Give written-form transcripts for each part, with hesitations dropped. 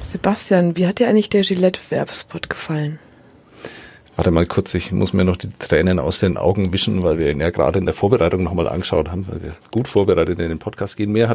Sebastian, wie hat dir eigentlich der Gillette-Werbespot gefallen? Warte mal kurz, ich muss mir noch die Tränen aus den Augen wischen, weil wir ihn ja gerade in der Vorbereitung nochmal angeschaut haben, weil wir gut vorbereitet in den Podcast gehen. Mir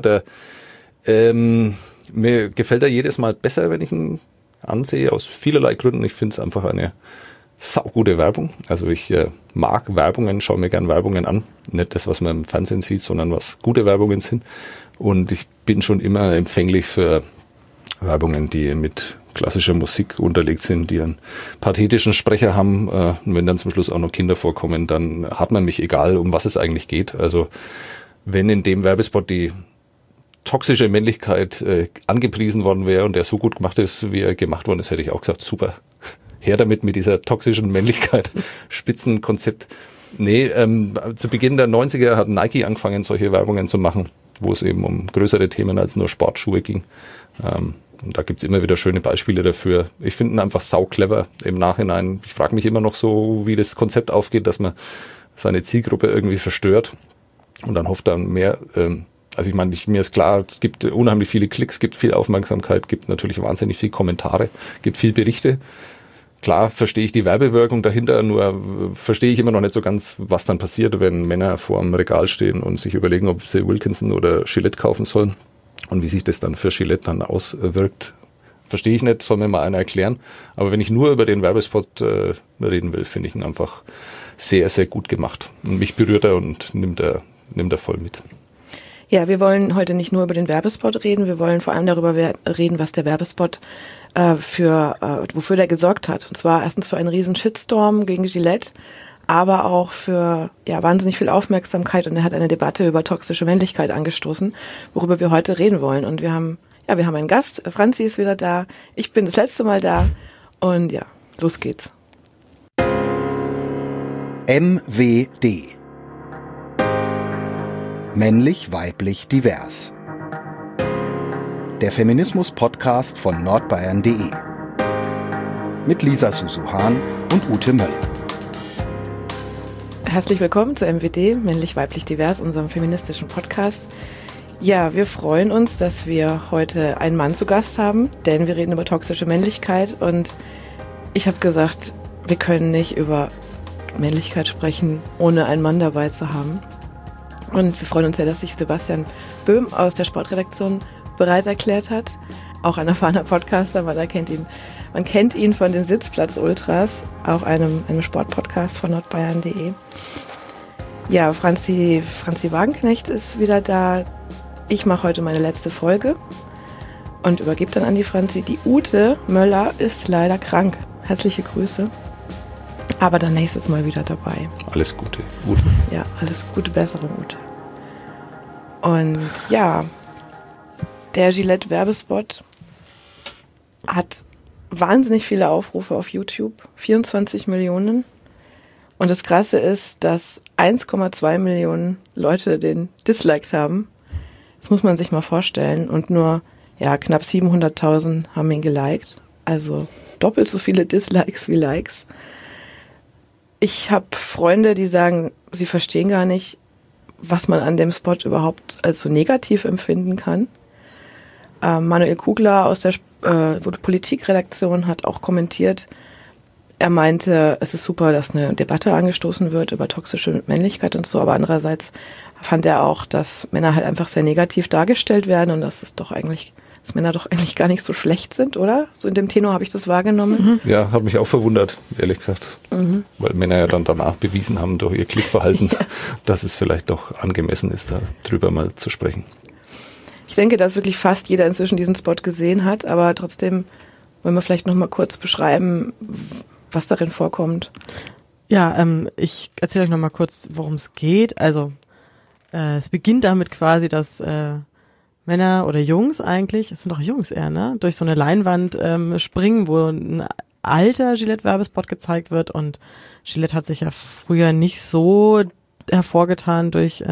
gefällt er jedes Mal besser, wenn ich ihn ansehe, aus vielerlei Gründen. Ich finde es einfach eine saugute Werbung. Also ich mag Werbungen, schaue mir gern Werbungen an. Nicht das, was man im Fernsehen sieht, sondern was gute Werbungen sind. Und ich bin schon immer empfänglich für Werbungen, die mit klassischer Musik unterlegt sind, die einen pathetischen Sprecher haben. Und wenn dann zum Schluss auch noch Kinder vorkommen, dann hat man mich, egal um was es eigentlich geht. Also wenn in dem Werbespot die toxische Männlichkeit angepriesen worden wäre und der so gut gemacht ist, wie er gemacht worden ist, hätte ich auch gesagt, super. Her damit mit dieser toxischen Männlichkeit, Spitzenkonzept. Nee, zu Beginn der 90er hat Nike angefangen, solche Werbungen zu machen, wo es eben um größere Themen als nur Sportschuhe ging. Und da gibt's immer wieder schöne Beispiele dafür. Ich finde ihn einfach sau clever im Nachhinein. Ich frage mich immer noch so, wie das Konzept aufgeht, dass man seine Zielgruppe irgendwie verstört und dann hofft dann mehr. Also ich meine, mir ist klar, es gibt unheimlich viele Klicks, gibt viel Aufmerksamkeit, gibt natürlich wahnsinnig viel Kommentare, gibt viel Berichte. Klar verstehe ich die Werbewirkung dahinter, nur verstehe ich immer noch nicht so ganz, was dann passiert, wenn Männer vor dem Regal stehen und sich überlegen, ob sie Wilkinson oder Gillette kaufen sollen und wie sich das dann für Gillette dann auswirkt. Verstehe ich nicht, soll mir mal einer erklären. Aber wenn ich nur über den Werbespot reden will, finde ich ihn einfach sehr, sehr gut gemacht. Und mich berührt er und nimmt er voll mit. Ja, wir wollen heute nicht nur über den Werbespot reden, wir wollen vor allem darüber reden, was der Werbespot wofür der gesorgt hat. Und zwar erstens für einen riesen Shitstorm gegen Gillette, aber auch für wahnsinnig viel Aufmerksamkeit, und er hat eine Debatte über toxische Männlichkeit angestoßen, worüber wir heute reden wollen. Und wir haben einen Gast, Franzi ist wieder da, ich bin das letzte Mal da und ja, los geht's. MWD. Männlich, weiblich, divers. Der Feminismus-Podcast von nordbayern.de. Mit Lisa Susuhan und Ute Möller. Herzlich willkommen zu MWD, Männlich, weiblich, divers, unserem feministischen Podcast. Ja, wir freuen uns, dass wir heute einen Mann zu Gast haben, denn wir reden über toxische Männlichkeit und ich habe gesagt, wir können nicht über Männlichkeit sprechen, ohne einen Mann dabei zu haben. Und wir freuen uns sehr, dass sich Sebastian Böhm aus der Sportredaktion bereit erklärt hat. Auch ein erfahrener Podcaster, man kennt ihn von den Sitzplatz-Ultras, auch einem Sportpodcast von nordbayern.de. Ja, Franzi Wagenknecht ist wieder da. Ich mache heute meine letzte Folge und übergebe dann an die Franzi. Die Ute Möller ist leider krank. Herzliche Grüße. Aber dann nächstes Mal wieder dabei. Alles Gute, Ute. Ja, alles gute Besserung, Ute. Und ja, der Gillette-Werbespot hat wahnsinnig viele Aufrufe auf YouTube, 24 Millionen. Und das Krasse ist, dass 1,2 Millionen Leute den disliked haben. Das muss man sich mal vorstellen. Und nur knapp 700.000 haben ihn geliked. Also doppelt so viele Dislikes wie Likes. Ich habe Freunde, die sagen, sie verstehen gar nicht, was man an dem Spot überhaupt als so negativ empfinden kann. Manuel Kugler aus der Politikredaktion hat auch kommentiert, er meinte, es ist super, dass eine Debatte angestoßen wird über toxische Männlichkeit und so, aber andererseits fand er auch, dass Männer halt einfach sehr negativ dargestellt werden und dass Männer doch eigentlich gar nicht so schlecht sind, oder? So in dem Tenor habe ich das wahrgenommen. Ja, hat mich auch verwundert, ehrlich gesagt. Weil Männer ja dann danach bewiesen haben durch ihr Klickverhalten, dass es vielleicht doch angemessen ist, darüber mal zu sprechen. Ich denke, dass wirklich fast jeder inzwischen diesen Spot gesehen hat, aber trotzdem wollen wir vielleicht noch mal kurz beschreiben, was darin vorkommt. Ja, ich erzähle euch noch mal kurz, worum es geht. Also es beginnt damit quasi, dass Männer oder Jungs eigentlich, es sind doch Jungs eher, ne, durch so eine Leinwand springen, wo ein alter Gillette-Werbespot gezeigt wird, und Gillette hat sich ja früher nicht so hervorgetan durch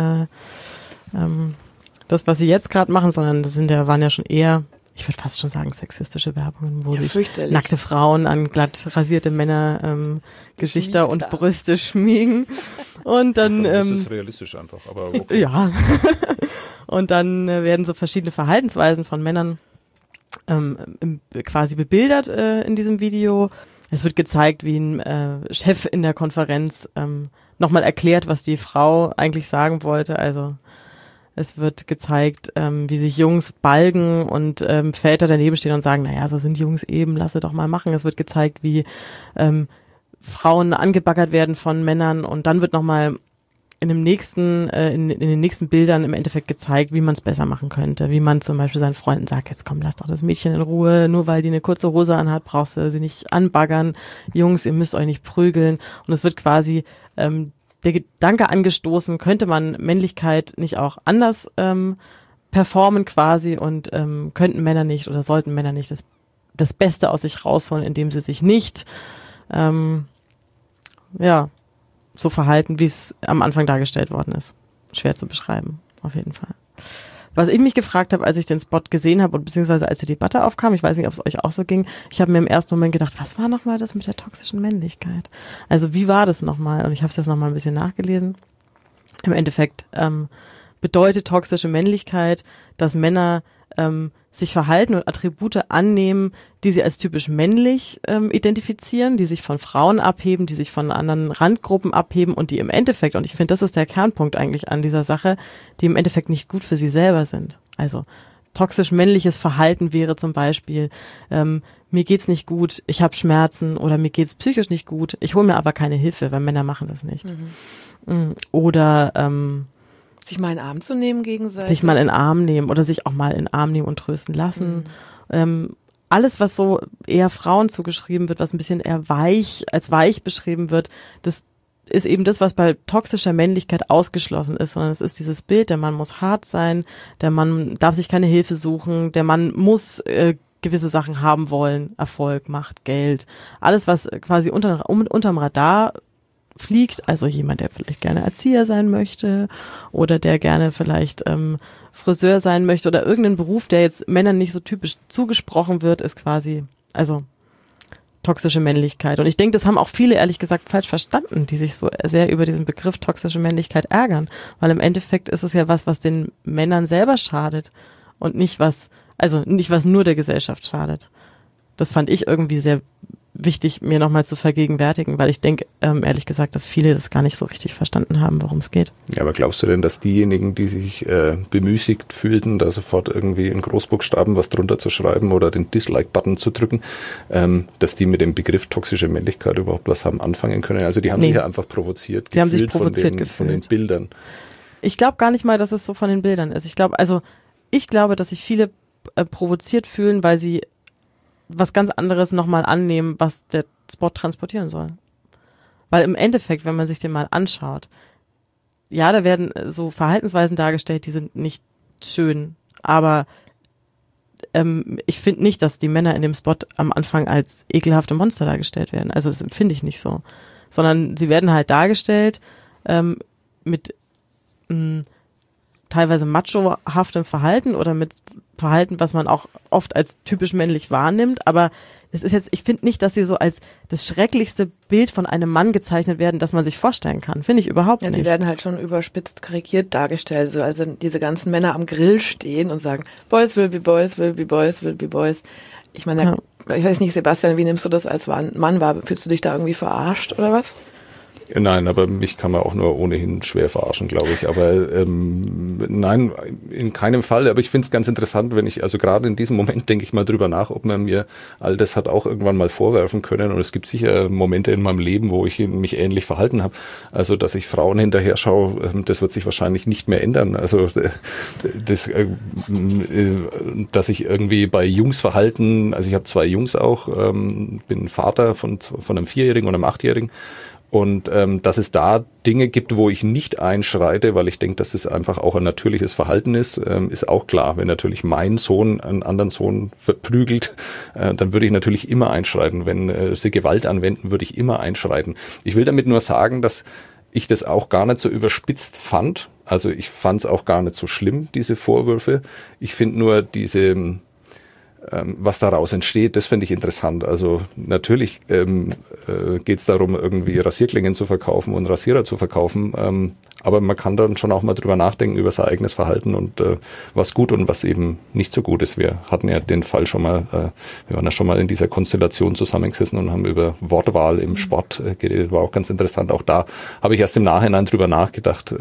das, was sie jetzt gerade machen, sondern das waren ja schon eher, ich würde fast schon sagen, sexistische Werbungen, wo sich nackte Frauen an glatt rasierte Männer Gesichter und Brüste schmiegen. Und dann das ist realistisch einfach, aber okay. Ja. Und dann werden so verschiedene Verhaltensweisen von Männern quasi bebildert in diesem Video. Es wird gezeigt, wie ein Chef in der Konferenz nochmal erklärt, was die Frau eigentlich sagen wollte. Also es wird gezeigt, wie sich Jungs balgen und Väter daneben stehen und sagen, naja, so sind Jungs eben, lass sie doch mal machen. Es wird gezeigt, wie Frauen angebaggert werden von Männern und dann wird nochmal in den nächsten Bildern im Endeffekt gezeigt, wie man es besser machen könnte. Wie man zum Beispiel seinen Freunden sagt, jetzt komm, lass doch das Mädchen in Ruhe, nur weil die eine kurze Hose anhat, brauchst du sie nicht anbaggern. Jungs, ihr müsst euch nicht prügeln. Und es wird quasi der Gedanke angestoßen, könnte man Männlichkeit nicht auch anders performen quasi und könnten Männer nicht oder sollten Männer nicht das Beste aus sich rausholen, indem sie sich nicht so verhalten, wie es am Anfang dargestellt worden ist. Schwer zu beschreiben, auf jeden Fall. Was ich mich gefragt habe, als ich den Spot gesehen habe und beziehungsweise als die Debatte aufkam, ich weiß nicht, ob es euch auch so ging, ich habe mir im ersten Moment gedacht, was war nochmal das mit der toxischen Männlichkeit? Also wie war das nochmal? Und ich habe es jetzt nochmal ein bisschen nachgelesen. Im Endeffekt bedeutet toxische Männlichkeit, dass Männer sich Verhalten und Attribute annehmen, die sie als typisch männlich identifizieren, die sich von Frauen abheben, die sich von anderen Randgruppen abheben und die im Endeffekt, und ich finde, das ist der Kernpunkt eigentlich an dieser Sache, die im Endeffekt nicht gut für sie selber sind. Also toxisch männliches Verhalten wäre zum Beispiel, mir geht's nicht gut, ich habe Schmerzen oder mir geht's psychisch nicht gut, ich hole mir aber keine Hilfe, weil Männer machen das nicht. Oder sich mal in den Arm zu nehmen gegenseitig. Sich mal in den Arm nehmen oder sich auch mal in den Arm nehmen und trösten lassen. Alles, was so eher Frauen zugeschrieben wird, was ein bisschen eher als weich beschrieben wird, das ist eben das, was bei toxischer Männlichkeit ausgeschlossen ist, sondern es ist dieses Bild, der Mann muss hart sein, der Mann darf sich keine Hilfe suchen, der Mann muss gewisse Sachen haben wollen, Erfolg, Macht, Geld, alles, was quasi unterm Radar fliegt, also jemand, der vielleicht gerne Erzieher sein möchte oder der gerne vielleicht Friseur sein möchte oder irgendein Beruf, der jetzt Männern nicht so typisch zugesprochen wird, ist quasi, also toxische Männlichkeit. Und ich denke, das haben auch viele ehrlich gesagt falsch verstanden, die sich so sehr über diesen Begriff toxische Männlichkeit ärgern, weil im Endeffekt ist es ja was den Männern selber schadet und nicht was nur der Gesellschaft schadet. Das fand ich irgendwie sehr wichtig, mir nochmal zu vergegenwärtigen, weil ich denke, ehrlich gesagt, dass viele das gar nicht so richtig verstanden haben, worum es geht. Ja, aber glaubst du denn, dass diejenigen, die sich bemüßigt fühlten, da sofort irgendwie in Großbuchstaben was drunter zu schreiben oder den Dislike-Button zu drücken, dass die mit dem Begriff toxische Männlichkeit überhaupt was haben anfangen können? Also die haben sich ja einfach provoziert die haben sich provoziert gefühlt von den Bildern. Ich glaube gar nicht mal, dass es so von den Bildern ist. Ich glaube, dass sich viele provoziert fühlen, weil sie was ganz anderes nochmal annehmen, was der Spot transportieren soll. Weil im Endeffekt, wenn man sich den mal anschaut, ja, da werden so Verhaltensweisen dargestellt, die sind nicht schön, aber ich finde nicht, dass die Männer in dem Spot am Anfang als ekelhafte Monster dargestellt werden. Also das empfinde ich nicht so. Sondern sie werden halt dargestellt mit teilweise machohaftem Verhalten oder mit Verhalten, was man auch oft als typisch männlich wahrnimmt, aber es ist jetzt, ich finde nicht, dass sie so als das schrecklichste Bild von einem Mann gezeichnet werden, das man sich vorstellen kann. Finde ich überhaupt nicht. Sie werden halt schon überspitzt karikiert dargestellt, so also diese ganzen Männer am Grill stehen und sagen, Boys will be Boys, will be Boys, will be Boys. Ich meine, Ich weiß nicht, Sebastian, wie nimmst du das als Mann wahr? Fühlst du dich da irgendwie verarscht oder was? Nein, aber mich kann man auch nur ohnehin schwer verarschen, glaube ich. Aber nein, in keinem Fall. Aber ich finde es ganz interessant, wenn ich, also gerade in diesem Moment denke ich mal drüber nach, ob man mir all das hat auch irgendwann mal vorwerfen können. Und es gibt sicher Momente in meinem Leben, wo ich mich ähnlich verhalten habe. Also, dass ich Frauen hinterher schaue, das wird sich wahrscheinlich nicht mehr ändern. Also, dass ich irgendwie bei Jungs verhalten, also ich habe 2 Jungs auch, bin Vater von einem 4-Jährigen und einem 8-Jährigen. Und dass es da Dinge gibt, wo ich nicht einschreite, weil ich denke, dass es einfach auch ein natürliches Verhalten ist, ist auch klar. Wenn natürlich mein Sohn einen anderen Sohn verprügelt, dann würde ich natürlich immer einschreiten. Wenn sie Gewalt anwenden, würde ich immer einschreiten. Ich will damit nur sagen, dass ich das auch gar nicht so überspitzt fand. Also ich fand es auch gar nicht so schlimm, diese Vorwürfe. Ich finde nur diese was daraus entsteht, das finde ich interessant. Also natürlich geht es darum, irgendwie Rasierklingen zu verkaufen und Rasierer zu verkaufen, aber man kann dann schon auch mal drüber nachdenken, über sein eigenes Verhalten und was gut und was eben nicht so gut ist. Wir hatten ja den Fall schon mal, wir waren ja schon mal in dieser Konstellation zusammengesessen und haben über Wortwahl im Sport geredet, war auch ganz interessant. Auch da habe ich erst im Nachhinein drüber nachgedacht,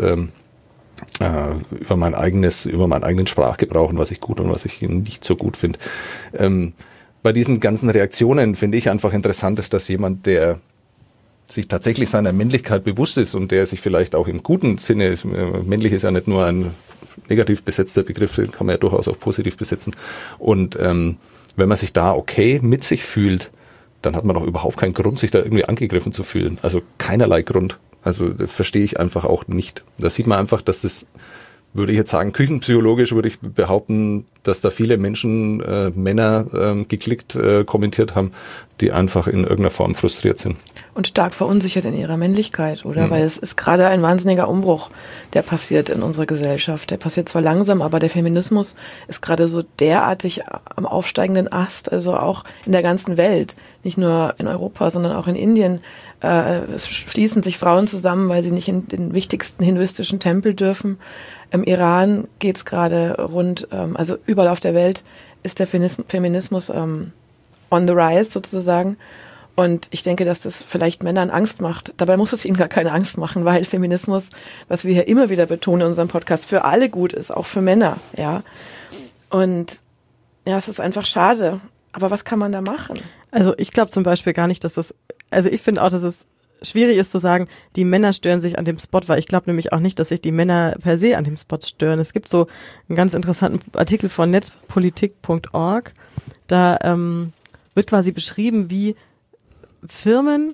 über meinen eigenen Sprachgebrauch und was ich gut und was ich nicht so gut finde. Bei diesen ganzen Reaktionen finde ich einfach interessant ist, dass jemand, der sich tatsächlich seiner Männlichkeit bewusst ist und der sich vielleicht auch im guten Sinne, männlich ist ja nicht nur ein negativ besetzter Begriff, den kann man ja durchaus auch positiv besetzen. Und wenn man sich da okay mit sich fühlt, dann hat man doch überhaupt keinen Grund, sich da irgendwie angegriffen zu fühlen. Also keinerlei Grund. Also das verstehe ich einfach auch nicht. Da sieht man einfach, dass das, würde ich jetzt sagen, küchenpsychologisch würde ich behaupten, dass da viele Menschen, Männer geklickt, kommentiert haben, die einfach in irgendeiner Form frustriert sind. Und stark verunsichert in ihrer Männlichkeit, oder? Weil es ist gerade ein wahnsinniger Umbruch, der passiert in unserer Gesellschaft. Der passiert zwar langsam, aber der Feminismus ist gerade so derartig am aufsteigenden Ast, also auch in der ganzen Welt. Nicht nur in Europa, sondern auch in Indien. Es schließen sich Frauen zusammen, weil sie nicht in den wichtigsten hinduistischen Tempel dürfen. Im Iran geht's gerade rund, also überall auf der Welt ist der Feminismus on the rise sozusagen. Und ich denke, dass das vielleicht Männern Angst macht. Dabei muss es ihnen gar keine Angst machen, weil Feminismus, was wir hier immer wieder betonen in unserem Podcast, für alle gut ist, auch für Männer, ja. Und ja, es ist einfach schade. Aber was kann man da machen? Also ich glaube zum Beispiel gar nicht, also ich finde auch, dass es schwierig ist zu sagen, die Männer stören sich an dem Spot, weil ich glaube nämlich auch nicht, dass sich die Männer per se an dem Spot stören. Es gibt so einen ganz interessanten Artikel von netzpolitik.org, da wird quasi beschrieben, wie Firmen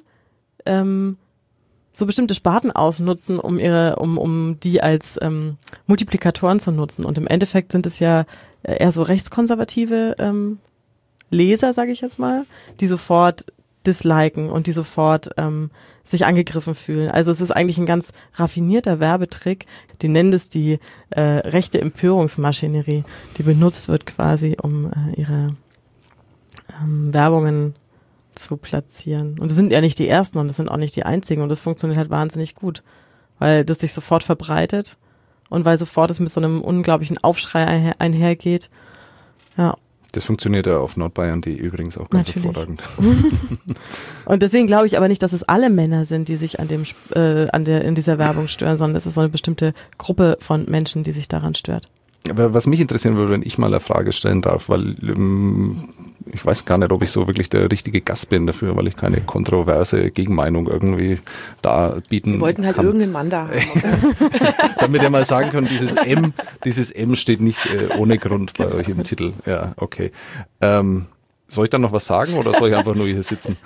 so bestimmte Sparten ausnutzen, um die als Multiplikatoren zu nutzen. Und im Endeffekt sind es ja eher so rechtskonservative Leser, sage ich jetzt mal, die sofort disliken und die sofort sich angegriffen fühlen. Also es ist eigentlich ein ganz raffinierter Werbetrick. Die nennen es die rechte Empörungsmaschinerie, die benutzt wird quasi, um ihre Werbungen zu platzieren. Und das sind ja nicht die ersten und das sind auch nicht die einzigen und das funktioniert halt wahnsinnig gut, weil das sich sofort verbreitet und weil sofort es mit so einem unglaublichen Aufschrei einhergeht. Ja. Das funktioniert ja auf Nordbayern.de übrigens auch ganz hervorragend. Und deswegen glaube ich aber nicht, dass es alle Männer sind, die sich in dieser Werbung stören, sondern es ist so eine bestimmte Gruppe von Menschen, die sich daran stört. Aber was mich interessieren würde, wenn ich mal eine Frage stellen darf, weil ich weiß gar nicht, ob ich so wirklich der richtige Gast bin dafür, weil ich keine kontroverse Gegenmeinung irgendwie da bieten kann. Wir wollten halt irgendeinen Mann da haben. Okay? Damit ihr mal sagen könnt, dieses M steht nicht ohne Grund bei euch im Titel. Ja, okay. Soll ich dann noch was sagen oder soll ich einfach nur hier sitzen?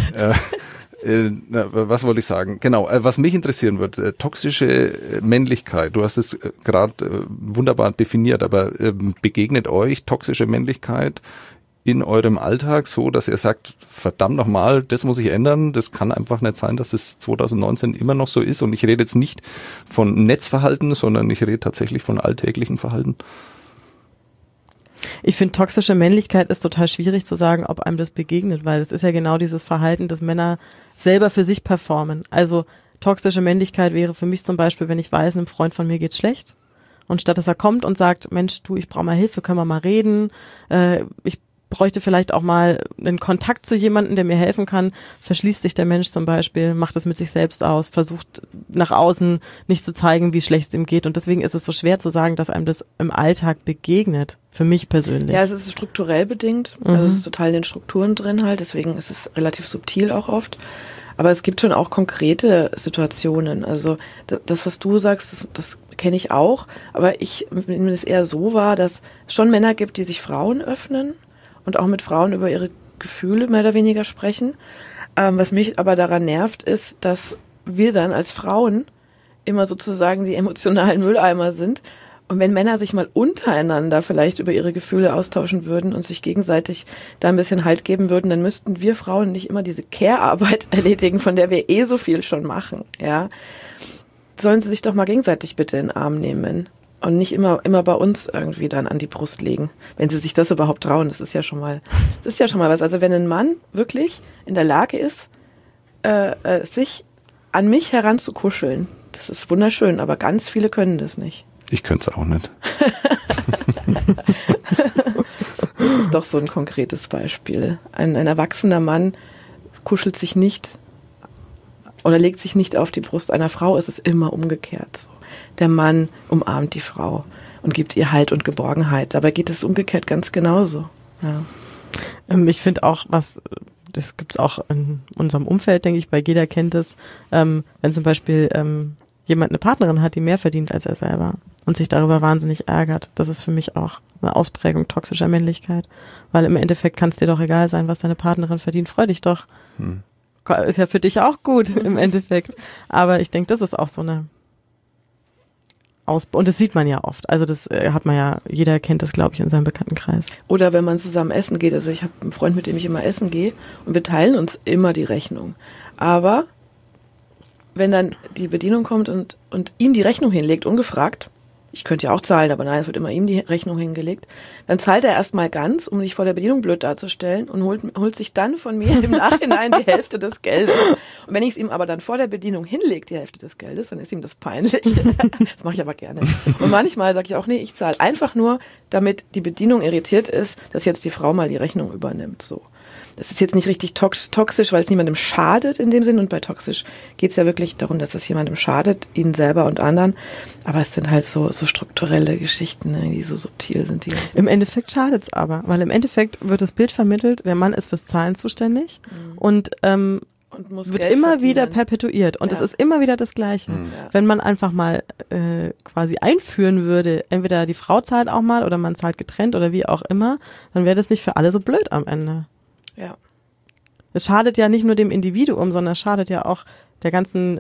Was wollte ich sagen? Genau, was mich interessieren wird, toxische Männlichkeit. Du hast es gerade wunderbar definiert, aber begegnet euch toxische Männlichkeit in eurem Alltag so, dass ihr sagt, verdammt nochmal, das muss ich ändern, das kann einfach nicht sein, dass es 2019 immer noch so ist und ich rede jetzt nicht von Netzverhalten, sondern ich rede tatsächlich von alltäglichem Verhalten? Ich finde, toxische Männlichkeit ist total schwierig zu sagen, ob einem das begegnet, weil es ist ja genau dieses Verhalten, das Männer selber für sich performen. Also toxische Männlichkeit wäre für mich zum Beispiel, wenn ich weiß, einem Freund von mir geht's schlecht und statt dass er kommt und sagt, Mensch, du, ich brauche mal Hilfe, können wir mal reden, ich bräuchte vielleicht auch mal einen Kontakt zu jemandem, der mir helfen kann, verschließt sich der Mensch zum Beispiel, macht es mit sich selbst aus, versucht nach außen nicht zu zeigen, wie schlecht es ihm geht und deswegen ist es so schwer zu sagen, dass einem das im Alltag begegnet, für mich persönlich. Ja, es ist strukturell bedingt, also es ist total in den Strukturen drin halt, deswegen ist es relativ subtil auch oft, aber es gibt schon auch konkrete Situationen, also das was du sagst, das kenne ich auch, aber ich nehme es eher so wahr, dass es schon Männer gibt, die sich Frauen öffnen, und auch mit Frauen über ihre Gefühle mehr oder weniger sprechen. Was mich aber daran nervt, ist, dass wir dann als Frauen immer sozusagen die emotionalen Mülleimer sind. Und wenn Männer sich mal untereinander vielleicht über ihre Gefühle austauschen würden und sich gegenseitig da ein bisschen Halt geben würden, dann müssten wir Frauen nicht immer diese Care-Arbeit erledigen, von der wir so viel schon machen. Ja, sollen sie sich doch mal gegenseitig bitte in den Arm nehmen. und nicht immer bei uns irgendwie dann an die Brust legen, wenn sie sich das überhaupt trauen. Das ist ja schon mal was. Also wenn ein Mann wirklich in der Lage ist, sich an mich heranzukuscheln, das ist wunderschön, aber ganz viele können das nicht. Ich könnte es auch nicht. Das ist doch so ein konkretes Beispiel. Ein erwachsener Mann kuschelt sich nicht oder legt sich nicht auf die Brust einer Frau. Es ist immer umgekehrt so. Der Mann umarmt die Frau und gibt ihr Halt und Geborgenheit. Dabei geht es umgekehrt ganz genauso. Ja. Ich finde auch, das gibt's auch in unserem Umfeld, denke ich, weil jeder kennt es, wenn zum Beispiel jemand eine Partnerin hat, die mehr verdient als er selber und sich darüber wahnsinnig ärgert. Das ist für mich auch eine Ausprägung toxischer Männlichkeit, weil im Endeffekt kann es dir doch egal sein, was deine Partnerin verdient. Freu dich doch. Ist ja für dich auch gut im Endeffekt. Aber ich denke, das ist auch so eine und das sieht man ja oft. Also das hat man ja, jeder kennt das, glaube ich, in seinem Bekanntenkreis. Oder wenn man zusammen essen geht. Also ich habe einen Freund, mit dem ich immer essen gehe und wir teilen uns immer die Rechnung. Aber wenn dann die Bedienung kommt und ihm die Rechnung hinlegt, ungefragt, ich könnte ja auch zahlen, aber nein, es wird immer ihm die Rechnung hingelegt, dann zahlt er erstmal ganz, um nicht vor der Bedienung blöd darzustellen und holt sich dann von mir im Nachhinein die Hälfte des Geldes. Und wenn ich es ihm aber dann vor der Bedienung hinlege, die Hälfte des Geldes, dann ist ihm das peinlich. Das mache ich aber gerne. Und manchmal sage ich auch, nee, ich zahle einfach nur, damit die Bedienung irritiert ist, dass jetzt die Frau mal die Rechnung übernimmt, so. Das ist jetzt nicht richtig toxisch, weil es niemandem schadet in dem Sinn. Und bei toxisch geht es ja wirklich darum, dass es jemandem schadet, ihnen selber und anderen. Aber es sind halt so strukturelle Geschichten, die so subtil sind. Im Endeffekt schadet es aber, weil im Endeffekt wird das Bild vermittelt, der Mann ist fürs Zahlen zuständig und muss wird Geld immer verdienen. Wieder perpetuiert. Und es ist immer wieder das Gleiche. Ja. Wenn man einfach mal quasi einführen würde, entweder die Frau zahlt auch mal oder man zahlt getrennt oder wie auch immer, dann wäre das nicht für alle so blöd am Ende. Ja. Es schadet ja nicht nur dem Individuum, sondern es schadet ja auch der ganzen,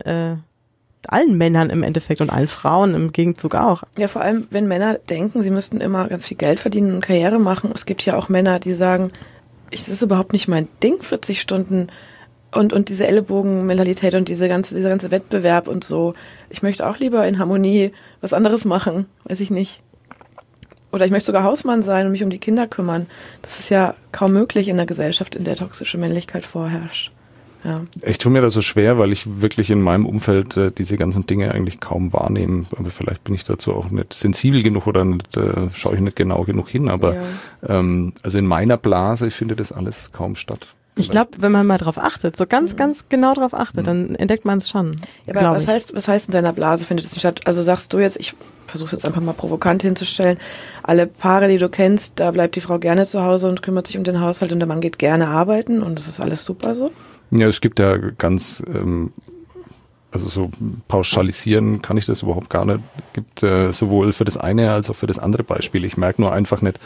allen Männern im Endeffekt und allen Frauen im Gegenzug auch. Ja, vor allem, wenn Männer denken, sie müssten immer ganz viel Geld verdienen und Karriere machen. Es gibt ja auch Männer, die sagen, das ist überhaupt nicht mein Ding, 40 Stunden und diese Ellenbogenmentalität und dieser ganze Wettbewerb und so. Ich möchte auch lieber in Harmonie was anderes machen, weiß ich nicht. Oder ich möchte sogar Hausmann sein und mich um die Kinder kümmern. Das ist ja kaum möglich in einer Gesellschaft, in der toxische Männlichkeit vorherrscht. Ja. Ich tue mir das so schwer, weil ich wirklich in meinem Umfeld diese ganzen Dinge eigentlich kaum wahrnehme. Aber vielleicht bin ich dazu auch nicht sensibel genug oder nicht, schaue ich nicht genau genug hin. Aber also in meiner Blase findet das alles kaum statt. Ich glaube, wenn man mal drauf achtet, so ganz genau drauf achtet, dann entdeckt man es schon. Ja, aber was heißt in deiner Blase findet es nicht statt? Also sagst du jetzt, ich versuche es jetzt einfach mal provokant hinzustellen, alle Paare, die du kennst, da bleibt die Frau gerne zu Hause und kümmert sich um den Haushalt und der Mann geht gerne arbeiten und das ist alles super so? Ja, es gibt ja ganz, also so pauschalisieren kann ich das überhaupt gar nicht. Es gibt sowohl für das eine als auch für das andere Beispiel. Ich merke nur einfach nicht,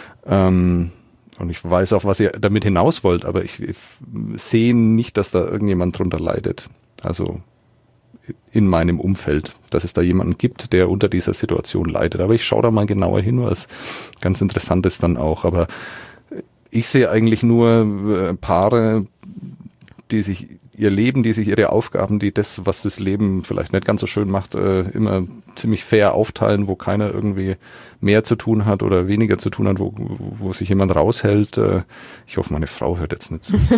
und ich weiß auch, was ihr damit hinaus wollt, aber ich sehe nicht, dass da irgendjemand drunter leidet. Also in meinem Umfeld, dass es da jemanden gibt, der unter dieser Situation leidet. Aber ich schaue da mal genauer hin, was ganz interessant ist dann auch. Aber ich sehe eigentlich nur Paare, die sich ihr Leben, die sich ihre Aufgaben, die das, was das Leben vielleicht nicht ganz so schön macht, immer ziemlich fair aufteilen, wo keiner irgendwie mehr zu tun hat oder weniger zu tun hat, wo sich jemand raushält. Ich hoffe, meine Frau hört jetzt nicht zu.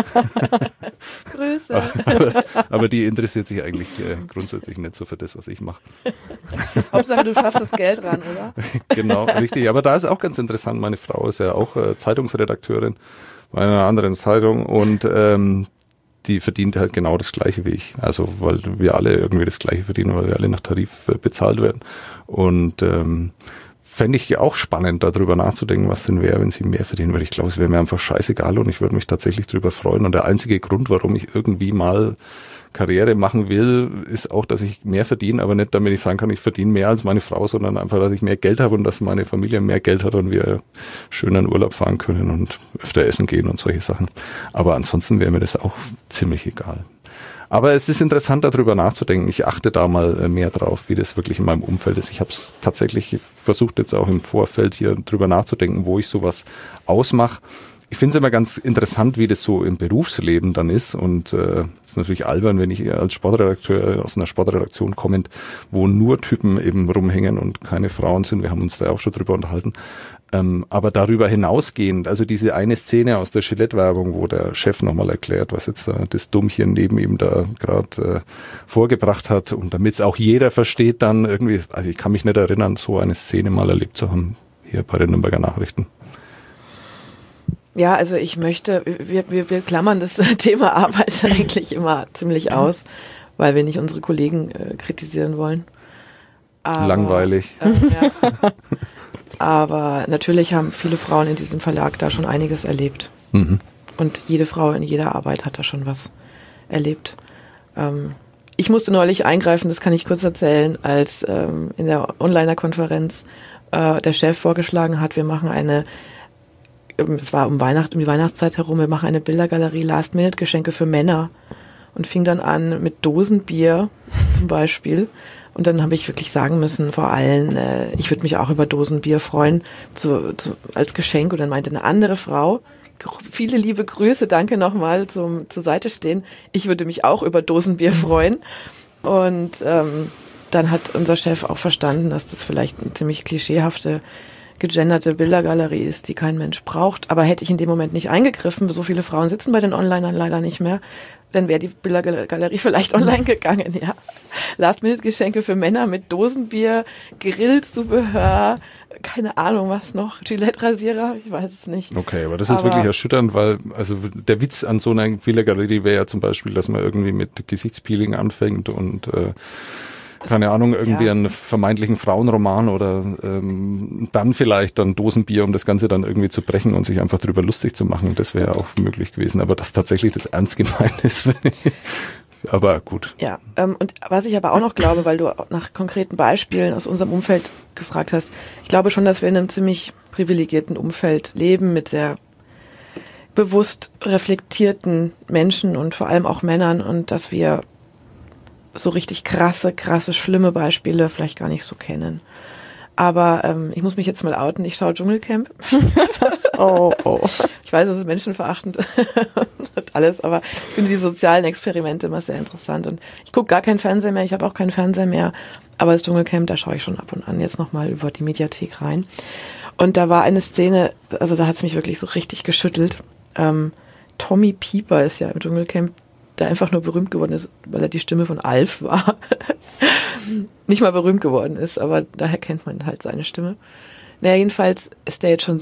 Grüße. Aber die interessiert sich eigentlich grundsätzlich nicht so für das, was ich mache. Hauptsache, du schaffst das Geld ran, oder? Genau, richtig. Aber da ist auch ganz interessant, meine Frau ist ja auch Zeitungsredakteurin bei einer anderen Zeitung und die verdient halt genau das Gleiche wie ich. Also weil wir alle irgendwie das Gleiche verdienen, weil wir alle nach Tarif bezahlt werden. Und fände ich auch spannend, darüber nachzudenken, was denn wäre, wenn sie mehr verdienen würde. Ich glaube, es wäre mir einfach scheißegal und ich würde mich tatsächlich darüber freuen. Und der einzige Grund, warum ich irgendwie mal Karriere machen will, ist auch, dass ich mehr verdiene, aber nicht, damit ich sagen kann, ich verdiene mehr als meine Frau, sondern einfach, dass ich mehr Geld habe und dass meine Familie mehr Geld hat und wir schön in Urlaub fahren können und öfter essen gehen und solche Sachen. Aber ansonsten wäre mir das auch ziemlich egal. Aber es ist interessant, darüber nachzudenken. Ich achte da mal mehr drauf, wie das wirklich in meinem Umfeld ist. Ich habe es tatsächlich versucht, jetzt auch im Vorfeld hier drüber nachzudenken, wo ich sowas ausmache. Ich finde es immer ganz interessant, wie das so im Berufsleben dann ist und es ist natürlich albern, wenn ich als Sportredakteur aus einer Sportredaktion kommend, wo nur Typen eben rumhängen und keine Frauen sind, wir haben uns da auch schon drüber unterhalten, aber darüber hinausgehend, also diese eine Szene aus der Gillette-Werbung, wo der Chef nochmal erklärt, was jetzt das Dummchen neben ihm da gerade vorgebracht hat und damit es auch jeder versteht dann irgendwie, also ich kann mich nicht erinnern, so eine Szene mal erlebt zu haben, hier bei den Nürnberger Nachrichten. Ja, also ich möchte, wir klammern das Thema Arbeit eigentlich immer ziemlich aus, weil wir nicht unsere Kollegen kritisieren wollen. Aber, langweilig. Ja. Aber natürlich haben viele Frauen in diesem Verlag da schon einiges erlebt. Mhm. Und jede Frau in jeder Arbeit hat da schon was erlebt. Ich musste neulich eingreifen, das kann ich kurz erzählen, als in der Onliner-Konferenz der Chef vorgeschlagen hat, wir machen es war um die Weihnachtszeit herum, wir machen eine Bildergalerie Last-Minute-Geschenke für Männer und fing dann an mit Dosenbier zum Beispiel. Und dann habe ich wirklich sagen müssen, vor allen, ich würde mich auch über Dosenbier freuen als Geschenk. Und dann meinte eine andere Frau, viele liebe Grüße, danke nochmal zur Seite stehen. Ich würde mich auch über Dosenbier freuen. Und dann hat unser Chef auch verstanden, dass das vielleicht eine ziemlich klischeehafte, gegenderte Bildergalerie ist, die kein Mensch braucht. Aber hätte ich in dem Moment nicht eingegriffen, so viele Frauen sitzen bei den Onlinern leider nicht mehr, dann wäre die Bildergalerie vielleicht online gegangen, ja. Last-Minute-Geschenke für Männer mit Dosenbier, Grillzubehör, keine Ahnung was noch, Gillette-Rasierer, ich weiß es nicht. Okay, aber das ist wirklich erschütternd, weil also der Witz an so einer Bildergalerie wäre ja zum Beispiel, dass man irgendwie mit Gesichtspeeling anfängt und keine Ahnung, irgendwie einen vermeintlichen Frauenroman oder dann vielleicht dann Dosenbier, um das Ganze dann irgendwie zu brechen und sich einfach drüber lustig zu machen. Das wäre auch möglich gewesen. Aber dass tatsächlich das ernst gemeint ist, aber gut. Ja, und was ich aber auch noch glaube, weil du nach konkreten Beispielen aus unserem Umfeld gefragt hast, ich glaube schon, dass wir in einem ziemlich privilegierten Umfeld leben mit sehr bewusst reflektierten Menschen und vor allem auch Männern und dass wir so richtig krasse, schlimme Beispiele vielleicht gar nicht so kennen. Aber ich muss mich jetzt mal outen, ich schaue Dschungelcamp. Oh. Ich weiß, es ist menschenverachtend und alles, aber ich finde die sozialen Experimente immer sehr interessant. Und ich gucke gar keinen Fernseher mehr, ich habe auch keinen Fernseher mehr, aber das Dschungelcamp, da schaue ich schon ab und an jetzt nochmal über die Mediathek rein. Und da war eine Szene, also da hat es mich wirklich so richtig geschüttelt. Tommy Pieper ist ja im Dschungelcamp, der einfach nur berühmt geworden ist, weil er die Stimme von Alf war. Nicht mal berühmt geworden ist, aber daher kennt man halt seine Stimme. Naja, jedenfalls ist der jetzt schon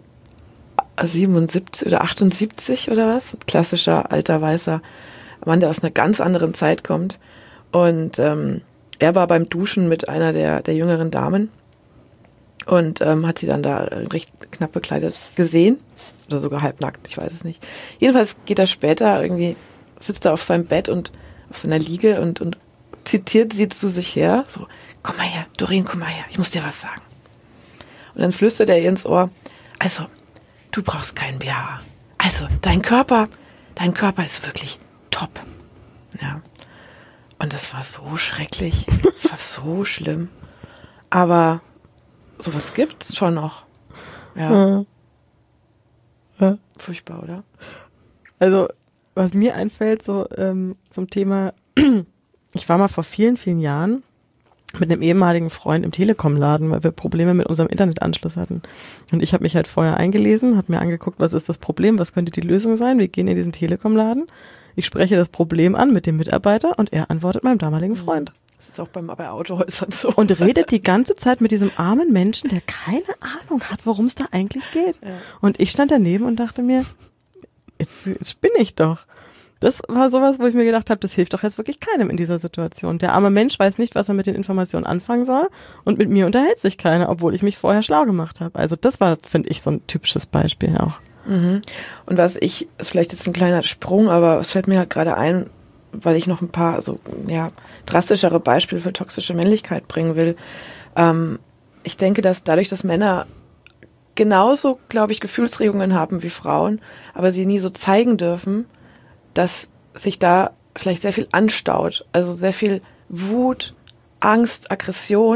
77 oder 78 oder was? Klassischer, alter, weißer Mann, der aus einer ganz anderen Zeit kommt. Und er war beim Duschen mit einer der jüngeren Damen und hat sie dann da recht knapp bekleidet gesehen. Oder sogar halbnackt, ich weiß es nicht. Jedenfalls geht er später irgendwie, sitzt er auf seinem Bett und auf seiner Liege und zitiert sie zu sich her, so, komm mal her, Doreen, komm mal her, ich muss dir was sagen. Und dann flüstert er ihr ins Ohr, also, du brauchst keinen BH. Also, dein Körper ist wirklich top. Ja. Und das war so schrecklich, das war so schlimm. Aber sowas gibt's schon noch. Ja. Furchtbar, oder? Also, was mir einfällt, so zum Thema, ich war mal vor vielen, vielen Jahren mit einem ehemaligen Freund im Telekom-Laden, weil wir Probleme mit unserem Internetanschluss hatten. Und ich habe mich halt vorher eingelesen, habe mir angeguckt, was ist das Problem, was könnte die Lösung sein. Wir gehen in diesen Telekom-Laden, ich spreche das Problem an mit dem Mitarbeiter und er antwortet meinem damaligen Freund. Das ist auch bei Autohäusern so. Und redet die ganze Zeit mit diesem armen Menschen, der keine Ahnung hat, worum es da eigentlich geht. Ja. Und ich stand daneben und dachte mir, jetzt spinne ich doch. Das war sowas, wo ich mir gedacht habe, das hilft doch jetzt wirklich keinem in dieser Situation. Der arme Mensch weiß nicht, was er mit den Informationen anfangen soll und mit mir unterhält sich keiner, obwohl ich mich vorher schlau gemacht habe. Also das war, finde ich, so ein typisches Beispiel auch. Mhm. Und ist vielleicht jetzt ein kleiner Sprung, aber es fällt mir halt gerade ein, weil ich noch ein paar drastischere Beispiele für toxische Männlichkeit bringen will. Ich denke, dass dadurch, dass Männer genauso, glaube ich, Gefühlsregungen haben wie Frauen, aber sie nie so zeigen dürfen, dass sich da vielleicht sehr viel anstaut. Also sehr viel Wut, Angst, Aggression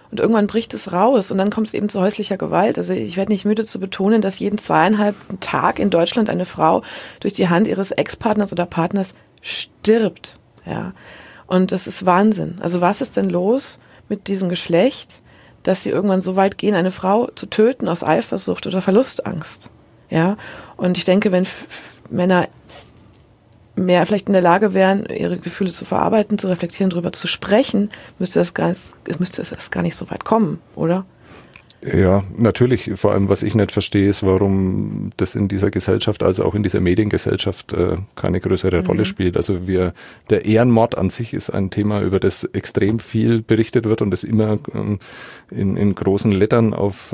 Und irgendwann bricht es raus und dann kommt es eben zu häuslicher Gewalt. Also ich werde nicht müde zu betonen, dass jeden 2,5 Tag in Deutschland eine Frau durch die Hand ihres Ex-Partners oder Partners stirbt. Ja. Und das ist Wahnsinn. Also was ist denn los mit diesem Geschlecht, dass sie irgendwann so weit gehen, eine Frau zu töten aus Eifersucht oder Verlustangst? Ja. Und ich denke, wenn Männer mehr vielleicht in der Lage wären, ihre Gefühle zu verarbeiten, zu reflektieren, darüber zu sprechen, müsste es gar nicht so weit kommen, oder? Ja, natürlich. Vor allem, was ich nicht verstehe, ist, warum das in dieser Gesellschaft, also auch in dieser Mediengesellschaft, keine größere Rolle spielt. Also der Ehrenmord an sich ist ein Thema, über das extrem viel berichtet wird und das immer in großen Lettern auf